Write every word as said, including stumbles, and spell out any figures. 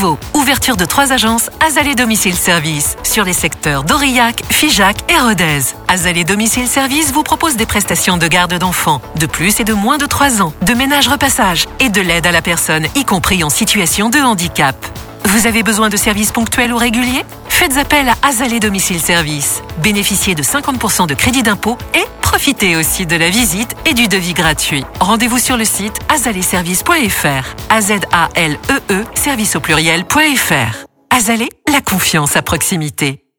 nouveau, ouverture de trois agences Azalée Domicile Service sur les secteurs d'Aurillac, Figeac et Rodez. Azalée Domicile Service vous propose des prestations de garde d'enfants, de plus et de moins de trois ans, de ménage repassage et de l'aide à la personne, y compris en situation de handicap. Vous avez besoin de services ponctuels ou réguliers ? Faites appel à Azalée Domicile Service. Bénéficiez de cinquante pour cent de crédit d'impôt et profitez aussi de la visite et du devis gratuit. Rendez-vous sur le site azalée service point f r. A Z A L E E, service au pluriel.fr. Azalée, la confiance à proximité.